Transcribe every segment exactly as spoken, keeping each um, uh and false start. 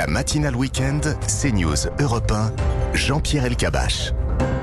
La matinale week-end, CNews Europe un, Jean-Pierre Elkabbach.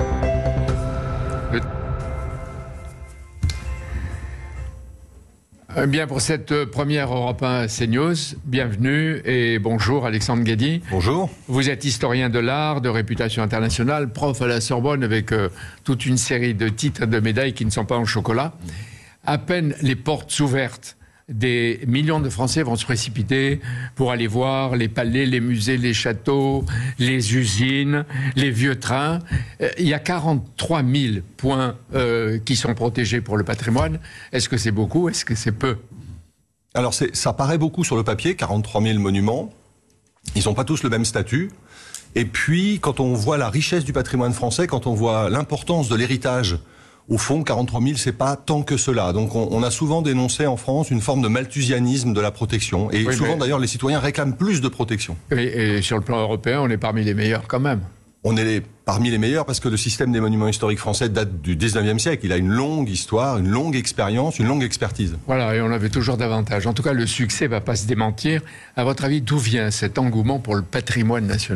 Bien, pour cette première Europe un CNews, bienvenue et bonjour Alexandre Guédy. Bonjour. Vous êtes historien de l'art, de réputation internationale, prof à la Sorbonne avec euh, toute une série de titres et de médailles qui ne sont pas en chocolat. À peine les portes ouvertes, des millions de Français vont se précipiter pour aller voir les palais, les musées, les châteaux, les usines, les vieux trains. Euh, il y a quarante-trois mille points euh, qui sont protégés pour le patrimoine. Est-ce que c'est beaucoup? Est-ce que c'est peu? Alors c'est, ça paraît beaucoup sur le papier, quarante-trois mille monuments. Ils n'ont pas tous le même statut. Et puis, quand on voit la richesse du patrimoine français, quand on voit l'importance de l'héritage, au fond, quarante-trois mille, c'est pas tant que cela. Donc, on, on a souvent dénoncé en France une forme de malthusianisme de la protection. Et oui, souvent, mais... d'ailleurs, les citoyens réclament plus de protection. Et, et sur le plan européen, on est parmi les meilleurs quand même. On est les, parmi les meilleurs parce que le système des monuments historiques français date du dix-neuvième siècle. Il a une longue histoire, une longue expérience, une longue expertise. Voilà, et on avait toujours davantage. En tout cas, le succès ne va pas se démentir. À votre avis, d'où vient cet engouement pour le patrimoine national ?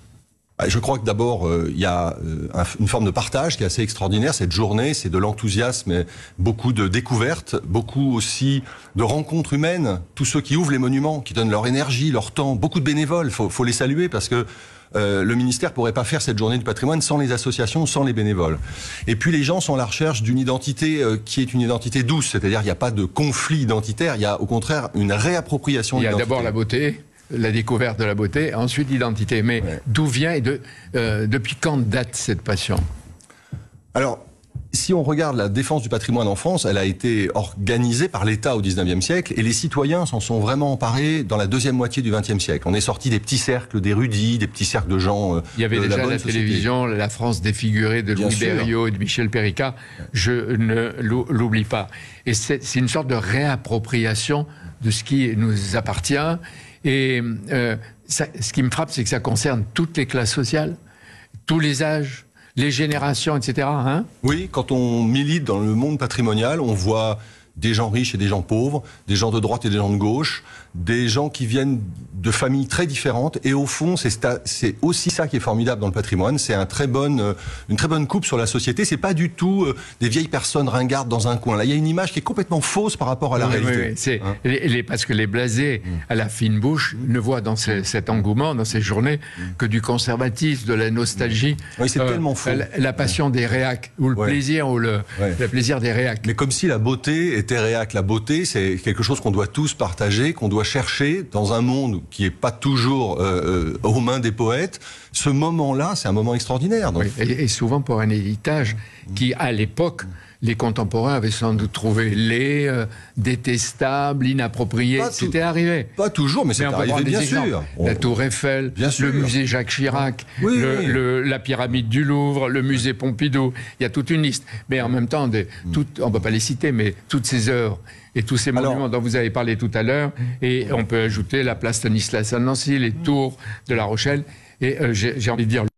Je crois que d'abord, euh, il y a euh, un, une forme de partage qui est assez extraordinaire. Cette journée, c'est de l'enthousiasme, beaucoup de découvertes, beaucoup aussi de rencontres humaines. Tous ceux qui ouvrent les monuments, qui donnent leur énergie, leur temps, beaucoup de bénévoles, il faut, faut les saluer parce que euh, le ministère ne pourrait pas faire cette journée du patrimoine sans les associations, sans les bénévoles. Et puis les gens sont à la recherche d'une identité euh, qui est une identité douce, c'est-à-dire il n'y a pas de conflit identitaire, il y a au contraire une réappropriation de l'identité. Il y a d'abord la beauté, la découverte de la beauté, ensuite l'identité. Mais ouais. D'où vient et de, euh, depuis quand date cette passion ? Alors, si on regarde la défense du patrimoine en France, elle a été organisée par l'État au dix-neuvième siècle et les citoyens s'en sont vraiment emparés dans la deuxième moitié du vingtième siècle. On est sorti des petits cercles d'érudits, des petits cercles de gens. Euh, Il y avait de déjà la, la télévision, la France défigurée de Louis Berriot et de Michel Péricat. Je ne l'oublie pas. Et c'est, c'est une sorte de réappropriation de ce qui nous appartient. Et euh, ça, ce qui me frappe, c'est que ça concerne toutes les classes sociales, tous les âges, les générations, et cetera. Hein ? Oui, quand on milite dans le monde patrimonial, on voit des gens riches et des gens pauvres, des gens de droite et des gens de gauche, des gens qui viennent de familles très différentes. Et au fond, c'est, c'est aussi ça qui est formidable dans le patrimoine. C'est un très bonne, une très bonne coupe sur la société. C'est pas du tout euh, des vieilles personnes ringardes dans un coin. Là, il y a une image qui est complètement fausse par rapport à la oui, réalité. Oui, oui. C'est, hein les, les, parce que les blasés à la fine bouche ne voient dans ces, cet engouement, dans ces journées, que du conservatisme, de la nostalgie. Oui, c'est euh, tellement faux. La, la passion des réacs, ou le ouais. plaisir, ou le, ouais. le plaisir des réacs. Mais comme si la beauté était réac. La beauté, c'est quelque chose qu'on doit tous partager, qu'on doit chercher dans un monde qui n'est pas toujours euh, aux mains des poètes. Ce moment-là, c'est un moment extraordinaire. Donc. Oui, et, et souvent pour un héritage qui, à l'époque, les contemporains avaient sans doute trouvé laid, euh, détestable, inapproprié. Pas C'était tout, arrivé. Pas toujours, mais c'est arrivé, bien sûr. On... La Tour Eiffel, bien sûr. Le musée Jacques Chirac, oui, le, oui. Le, la pyramide du Louvre, le musée Pompidou. Il y a toute une liste. Mais en même temps, des, tout, on ne peut pas les citer, mais toutes ces œuvres et tous ces Alors, monuments dont vous avez parlé tout à l'heure, et on peut ajouter la place Stanislas à Nancy, les tours de La Rochelle, et euh, j'ai, j'ai envie de dire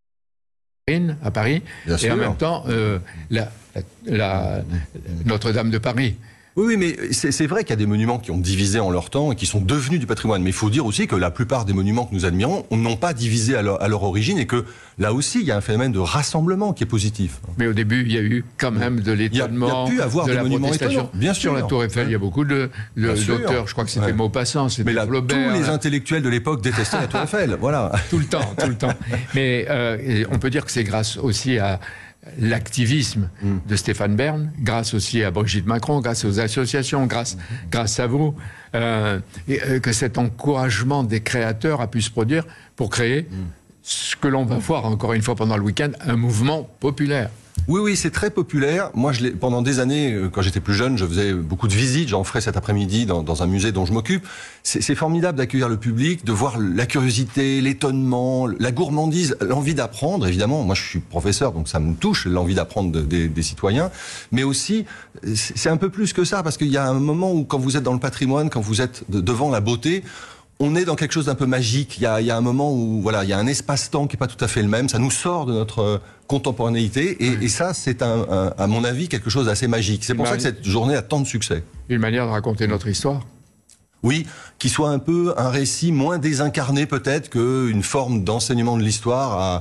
à Paris, bien et sûr. en même temps euh, la, la, la Notre-Dame de Paris. Oui, oui, mais c'est, c'est vrai qu'il y a des monuments qui ont divisé en leur temps et qui sont devenus du patrimoine. Mais il faut dire aussi que la plupart des monuments que nous admirons n'ont pas divisé à leur, à leur origine et que là aussi, il y a un phénomène de rassemblement qui est positif. Mais au début, il y a eu quand même de l'étonnement, il y a, il y a pu avoir de des la monuments protestation. Bien sûr. Sur la Tour Eiffel, il y a beaucoup de, de, d'auteurs. Je crois que c'était ouais. Maupassant, c'était Mais là, Flaubert. Tous les intellectuels de l'époque détestaient la Tour Eiffel. Voilà. Tout le temps, tout le temps. Mais euh, on peut dire que c'est grâce aussi à l'activisme mmh. de Stéphane Bern, grâce aussi à Brigitte Macron, grâce aux associations, grâce, mmh. grâce à vous, euh, et, euh, que cet encouragement des créateurs a pu se produire pour créer mmh. ce que l'on va voir encore une fois pendant le week-end, un mouvement populaire. Oui, oui, c'est très populaire. Moi, je l'ai, pendant des années, quand j'étais plus jeune, je faisais beaucoup de visites. J'en ferai cet après-midi dans, dans un musée dont je m'occupe. C'est, c'est formidable d'accueillir le public, de voir la curiosité, l'étonnement, la gourmandise, l'envie d'apprendre. Évidemment, moi, je suis professeur, donc ça me touche, l'envie d'apprendre de, de, des citoyens. Mais aussi, c'est un peu plus que ça, parce qu'il y a un moment où, quand vous êtes dans le patrimoine, quand vous êtes de, devant la beauté, on est dans quelque chose d'un peu magique. Il y a, il y a un moment où, voilà, il y a un espace-temps qui n'est pas tout à fait le même. Ça nous sort de notre contemporanéité. Et, et ça, c'est, un, un, à mon avis, quelque chose d'assez magique. C'est pour ça que cette journée a tant de succès. Une manière de raconter notre histoire. Oui, qui soit un peu un récit moins désincarné peut-être qu'une forme d'enseignement de l'histoire à,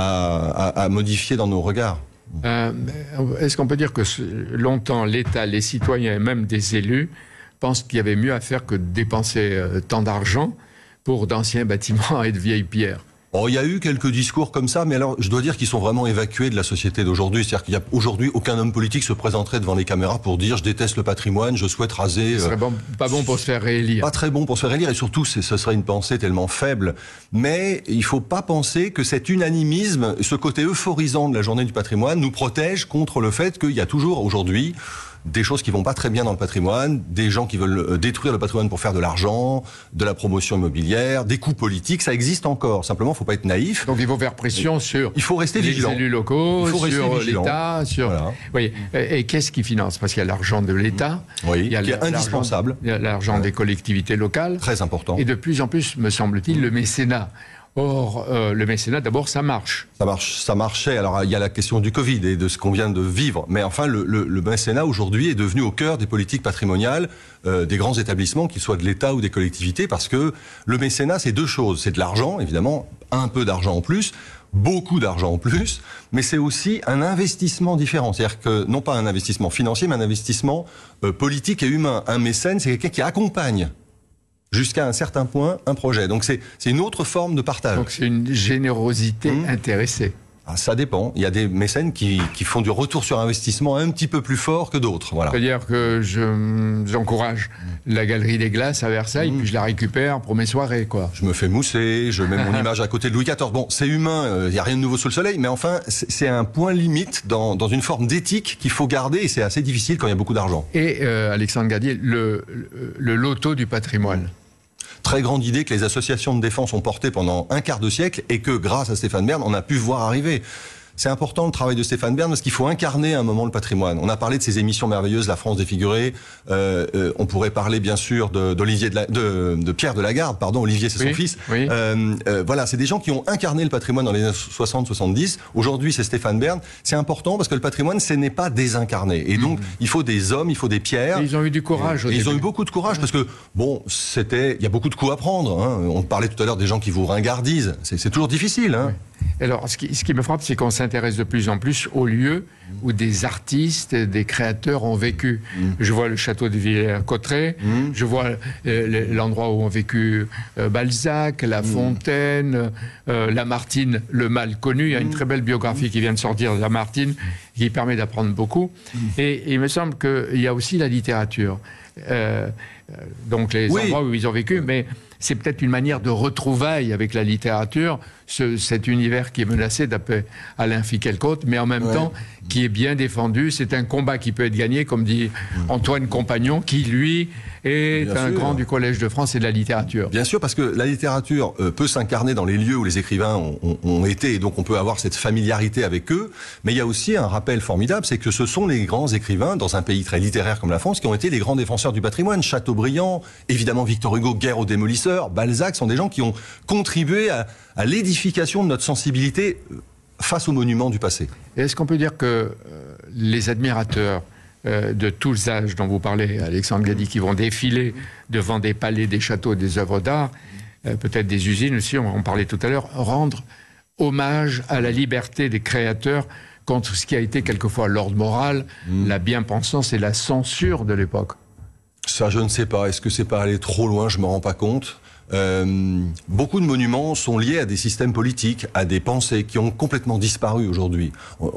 à, à, à modifier dans nos regards. Euh, est-ce qu'on peut dire que longtemps l'État, les citoyens et même des élus pensent qu'il y avait mieux à faire que de dépenser euh, tant d'argent pour d'anciens bâtiments et de vieilles pierres? Oh, il y a eu quelques discours comme ça, mais alors je dois dire qu'ils sont vraiment évacués de la société d'aujourd'hui. C'est-à-dire qu'il y a aujourd'hui aucun homme politique se présenterait devant les caméras pour dire je déteste le patrimoine, je souhaite raser. Ce serait bon, pas bon pour se faire réélire. Pas très bon pour se faire réélire, et surtout ce serait une pensée tellement faible. Mais il faut pas penser que cet unanimisme, ce côté euphorisant de la journée du patrimoine, nous protège contre le fait qu'il y a toujours aujourd'hui des choses qui vont pas très bien dans le patrimoine, des gens qui veulent détruire le patrimoine pour faire de l'argent, de la promotion immobilière, des coups politiques, ça existe encore. Simplement, faut pas être naïf. Donc il faut faire pression sur il faut rester les vigilant. élus locaux, il faut sur l'État, sur... Voilà. Oui. Et, et qu'est-ce qui finance? Parce qu'il y a l'argent de l'État, oui, il y a qui est indispensable. Il y a l'argent ouais. des collectivités locales. Très important. Et de plus en plus, me semble-t-il, le mécénat. Or, euh, le mécénat, d'abord, ça marche. Ça marche, ça marchait. Alors, il y a la question du Covid et de ce qu'on vient de vivre. Mais enfin, le, le, le mécénat, aujourd'hui, est devenu au cœur des politiques patrimoniales euh, des grands établissements, qu'ils soient de l'État ou des collectivités, parce que le mécénat, c'est deux choses. C'est de l'argent, évidemment, un peu d'argent en plus, beaucoup d'argent en plus, mais c'est aussi un investissement différent. C'est-à-dire que, non pas un investissement financier, mais un investissement euh, politique et humain. Un mécène, c'est quelqu'un qui accompagne jusqu'à un certain point, un projet. Donc c'est une autre forme de partage. Donc c'est une générosité mmh. intéressée. Ah, ça dépend. Il y a des mécènes qui, qui font du retour sur investissement un petit peu plus fort que d'autres. Voilà. C'est-à-dire que j'encourage mmh. la Galerie des Glaces à Versailles, mmh. puis je la récupère pour mes soirées, quoi. Je me fais mousser, je mets mon image à côté de Louis quatorze. Bon, c'est humain, il euh, n'y a rien de nouveau sous le soleil, mais enfin, c'est un point limite dans, dans une forme d'éthique qu'il faut garder, et c'est assez difficile quand il y a beaucoup d'argent. Et euh, Alexandre Gadier, le, le, le loto du patrimoine. Très grande idée que les associations de défense ont portée pendant un quart de siècle et que, grâce à Stéphane Bern, on a pu voir arriver. C'est important le travail de Stéphane Bern parce qu'il faut incarner à un moment le patrimoine. On a parlé de ces émissions merveilleuses, La France défigurée. Euh, euh, on pourrait parler bien sûr de, d'Olivier de, la, de, de Pierre de Lagarde, pardon, Olivier c'est oui, son fils. Oui. Euh, euh, voilà, c'est des gens qui ont incarné le patrimoine dans les années soixante soixante-dix. Aujourd'hui, c'est Stéphane Bern. C'est important parce que le patrimoine, ce n'est pas désincarné. Et donc, mmh. il faut des hommes, il faut des pierres. Et ils ont eu du courage. Au et début. Ils ont eu beaucoup de courage parce que bon, c'était, il y a beaucoup de coups à prendre. Hein. On parlait tout à l'heure des gens qui vous ringardisent. C'est toujours difficile. Hein. Oui. Alors, ce qui, ce qui me frappe, c'est qu'on s'intéresse de plus en plus aux lieux où des artistes, des créateurs ont vécu. Mmh. Je vois le château de Villers-Cotterêts, mmh. je vois euh, l'endroit où ont vécu euh, Balzac, La Fontaine, euh, Lamartine, le mal connu. Il y a une très belle biographie qui vient de sortir de Lamartine, qui permet d'apprendre beaucoup. Mmh. Et, et il me semble qu'il y a aussi la littérature. Euh, donc les oui. endroits où ils ont vécu, mais c'est peut-être une manière de retrouvaille avec la littérature, ce, cet univers qui est menacé d'après Alain Finkielkraut, mais en même ouais. temps qui est bien défendu. C'est un combat qui peut être gagné, comme dit Antoine Compagnon, qui lui est bien un sûr. grand du Collège de France et de la littérature. Bien sûr, parce que la littérature euh, peut s'incarner dans les lieux où les écrivains ont, ont, ont été, et donc on peut avoir cette familiarité avec eux, mais il y a aussi un rappel formidable, c'est que ce sont les grands écrivains, dans un pays très littéraire comme la France, qui ont été les grands défenseurs du patrimoine. Chateaubriand, évidemment Victor Hugo, Guerre aux démolisseurs, Balzac, sont des gens qui ont contribué à, à l'édification de notre sensibilité face aux monuments du passé. Est-ce qu'on peut dire que euh, les admirateurs euh, de tous âges dont vous parlez, Alexandre Gadier, qui vont défiler devant des palais, des châteaux, des œuvres d'art, euh, peut-être des usines aussi, on en parlait tout à l'heure, rendre hommage à la liberté des créateurs contre ce qui a été quelquefois l'ordre moral, mmh. la bien-pensance et la censure de l'époque? Ça, je ne sais pas. Est-ce que c'est pas aller trop loin? Je me rends pas compte. Euh, beaucoup de monuments sont liés à des systèmes politiques, à des pensées qui ont complètement disparu aujourd'hui.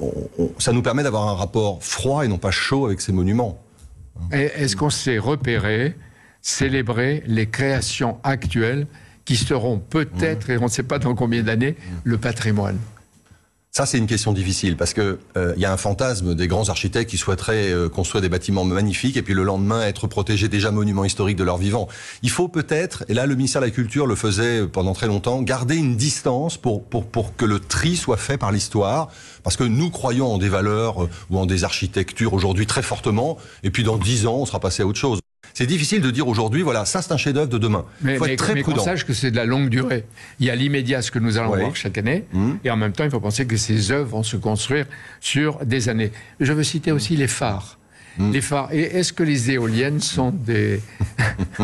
Ça nous permet d'avoir un rapport froid et non pas chaud avec ces monuments. Est-ce qu'on sait repérer, célébrer les créations actuelles qui seront peut-être, mmh. et on ne sait pas dans combien d'années, mmh. le patrimoine? Ça, c'est une question difficile parce que euh, y a un fantasme des grands architectes qui souhaiteraient euh, construire des bâtiments magnifiques et puis le lendemain être protégés déjà monuments historiques de leur vivant. Il faut peut-être, et là le ministère de la Culture le faisait pendant très longtemps, garder une distance pour pour pour que le tri soit fait par l'histoire, parce que nous croyons en des valeurs euh, ou en des architectures aujourd'hui très fortement, et puis dans dix ans on sera passé à autre chose. C'est difficile de dire aujourd'hui, voilà, ça c'est un chef-d'œuvre de demain. Mais, il faut mais, être très mais prudent. qu'on sache que c'est de la longue durée. Il y a l'immédiat, ce que nous allons ouais. voir chaque année, mmh. et en même temps, il faut penser que ces œuvres vont se construire sur des années. Je veux citer aussi les phares. Mmh. Les phares. Et est-ce que les éoliennes sont des,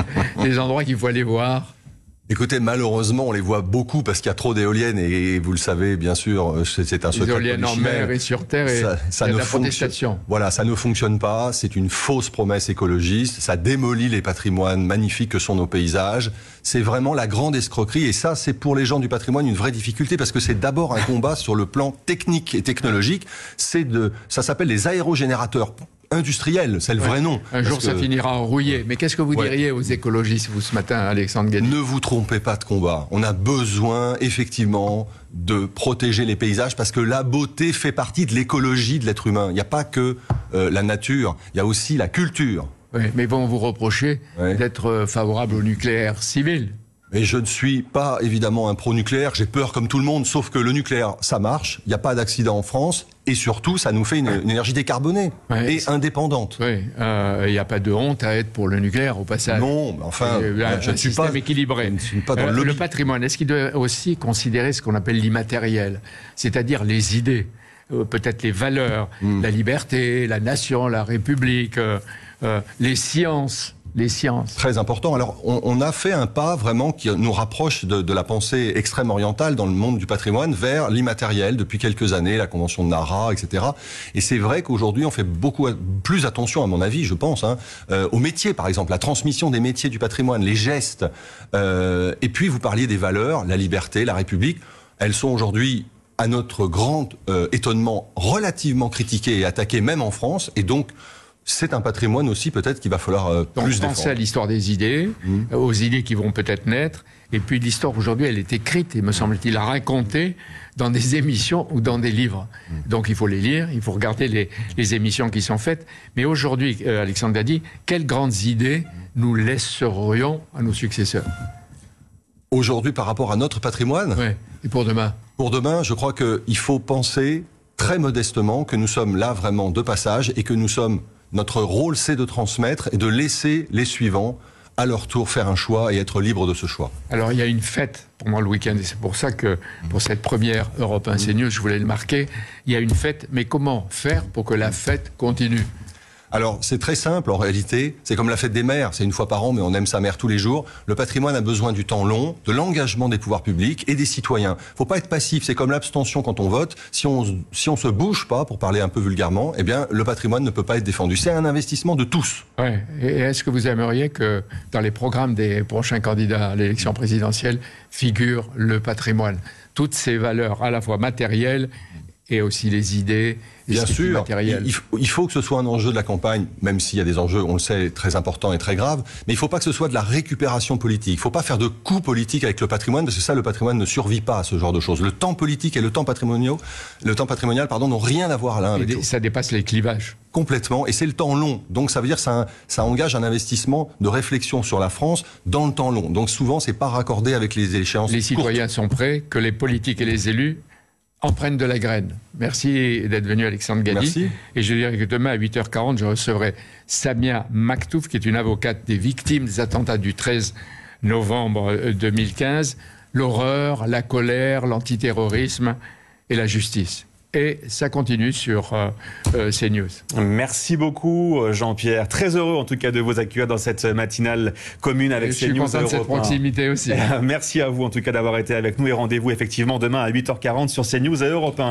des endroits qu'il faut aller voir? Écoutez, malheureusement, on les voit beaucoup parce qu'il y a trop d'éoliennes et vous le savez, bien sûr, c'est un secret. Les éoliennes en mer et sur terre et ça, ça il y a ne de la fonctionne, protestation. Voilà, ça ne fonctionne pas. C'est une fausse promesse écologiste. Ça démolit les patrimoines magnifiques que sont nos paysages. C'est vraiment la grande escroquerie et ça, c'est pour les gens du patrimoine une vraie difficulté parce que c'est d'abord un combat sur le plan technique et technologique. C'est de, ça s'appelle les aérogénérateurs industriel, c'est le ouais. vrai nom. Un jour, que... ça finira en rouillé. Mais qu'est-ce que vous ouais. diriez aux écologistes, vous, ce matin, Alexandre Gatti? Ne vous trompez pas de combat. On a besoin, effectivement, de protéger les paysages parce que la beauté fait partie de l'écologie de l'être humain. Il n'y a pas que euh, la nature, il y a aussi la culture. Oui, mais vont vous reprocher ouais. d'être favorable au nucléaire civil. Mais je ne suis pas, évidemment, un pro-nucléaire. J'ai peur comme tout le monde, sauf que le nucléaire, ça marche. Il n'y a pas d'accident en France. Et surtout, ça nous fait une, une énergie décarbonée ouais, et indépendante. Oui, il euh, n'y a pas de honte à être pour le nucléaire, au passage. Non, mais enfin, euh, un, je ne suis pas équilibré. Je ne suis pas dans euh, le lobby. Le patrimoine, est-ce qu'il doit aussi considérer ce qu'on appelle l'immatériel, c'est-à-dire les idées, euh, peut-être les valeurs, mm. la liberté, la nation, la République, euh, euh, les sciences Les sciences. Très important. Alors, on, on a fait un pas vraiment qui nous rapproche de, de la pensée extrême orientale dans le monde du patrimoine vers l'immatériel depuis quelques années, la convention de Nara, et cetera. Et c'est vrai qu'aujourd'hui, on fait beaucoup plus attention, à mon avis, je pense, hein, euh, aux métiers, par exemple, la transmission des métiers du patrimoine, les gestes. Euh, et puis, vous parliez des valeurs, la liberté, la République. Elles sont aujourd'hui, à notre grand euh, étonnement, relativement critiquées et attaquées, même en France. Et donc, c'est un patrimoine aussi peut-être qu'il va falloir euh, Donc, plus défendre. Pensez à l'histoire des idées, mmh. aux idées qui vont peut-être naître. Et puis l'histoire aujourd'hui, elle est écrite, et me semble-t-il, racontée dans des émissions ou dans des livres. Mmh. Donc il faut les lire, il faut regarder les, les émissions qui sont faites. Mais aujourd'hui, euh, Alexandre Gatti, quelles grandes idées nous laisserions à nos successeurs? Aujourd'hui, par rapport à notre patrimoine? Oui, et pour demain? Pour demain, je crois qu'il faut penser très modestement que nous sommes là vraiment de passage et que nous sommes... Notre rôle, c'est de transmettre et de laisser les suivants, à leur tour, faire un choix et être libres de ce choix. Alors, il y a une fête pour moi le week-end, et c'est pour ça que, pour cette première Europe un CNews, je voulais le marquer. Il y a une fête, mais comment faire pour que la fête continue ? Alors, c'est très simple, en réalité. C'est comme la fête des mères. C'est une fois par an, mais on aime sa mère tous les jours. Le patrimoine a besoin du temps long, de l'engagement des pouvoirs publics et des citoyens. Faut pas être passif. C'est comme l'abstention quand on vote. Si on, si on se bouge pas, pour parler un peu vulgairement, eh bien, le patrimoine ne peut pas être défendu. C'est un investissement de tous. Ouais. Et est-ce que vous aimeriez que, dans les programmes des prochains candidats à l'élection présidentielle, figure le patrimoine? Toutes ces valeurs, à la fois matérielles et aussi les idées, bien sûr, il, il faut que ce soit un enjeu de la campagne, même s'il y a des enjeux, on le sait, très importants et très graves, mais il ne faut pas que ce soit de la récupération politique. Il ne faut pas faire de coups politiques avec le patrimoine, parce que ça, le patrimoine ne survit pas à ce genre de choses. Le temps politique et le temps patrimonial, le temps patrimonial, pardon, n'ont rien à voir l'un avec l'autre. Ça dépasse les clivages. Complètement, et c'est le temps long. Donc ça veut dire que ça, ça engage un investissement de réflexion sur la France dans le temps long. Donc souvent, c'est pas raccordé avec les échéances Les citoyens courtes. sont prêts, que les politiques et les élus en prennent de la graine. Merci d'être venu, Alexandre Gatti. Merci. Et je dirais que demain, à huit heures quarante, je recevrai Samia Maktouf, qui est une avocate des victimes des attentats du treize novembre deux mille quinze. L'horreur, la colère, l'antiterrorisme et la justice. Et ça continue sur euh, euh, CNews. Merci beaucoup, Jean-Pierre. Très heureux, en tout cas, de vous accueillir dans cette matinale commune avec CNews. Je suis content de cette proximité aussi. Merci à vous, en tout cas, d'avoir été avec nous. Et rendez-vous, effectivement, demain à huit heures quarante sur CNews et Europe un.